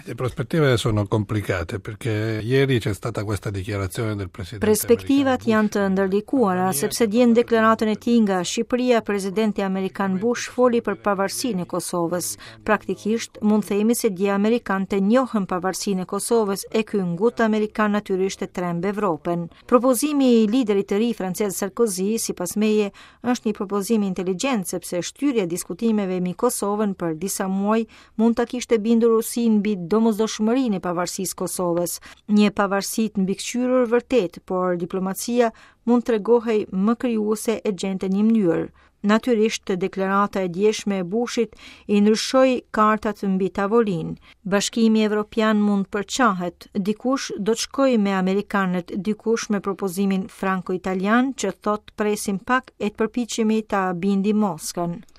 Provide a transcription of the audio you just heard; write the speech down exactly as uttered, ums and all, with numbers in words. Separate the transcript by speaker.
Speaker 1: Le prospettive sono complicate perché ieri c'è stata questa dichiarazione del presidente.
Speaker 2: Perspektivat janë të ndërlikuara sepse dje në deklaratën e tij nga Shqipëria, presidenti amerikan Bush foli për pavarësinë e Kosovës. Praktikisht mund themi se dje amerikanët e njohën pavarësinë e Kosovës e ky ngut amerikan natyrisht e tremb Evropën. Propozimi i liderit të ri francez Sarkozy, sipas meje, është një propozim inteligjent sepse shtyrja e diskutimeve mbi Kosovën për disa muaj mund ta kishte bindur Rusinë mbi domosdoshmërinë e pavarësisë Kosovës. Një pavarësi të mbikëqyrur vërtet, por diplomacia mund tregohej më krijuese e gjente një mënyrë. Natyrisht, deklarata e djeshme e Bushit i ndryshoi kartat mbi tavolinë. Bashkimi Evropian mund përçahet, dikush do të shkojë me amerikanët, dikush me propozimin franko-italian që thot presim pak e të përpiqemi ta bindim Moskën.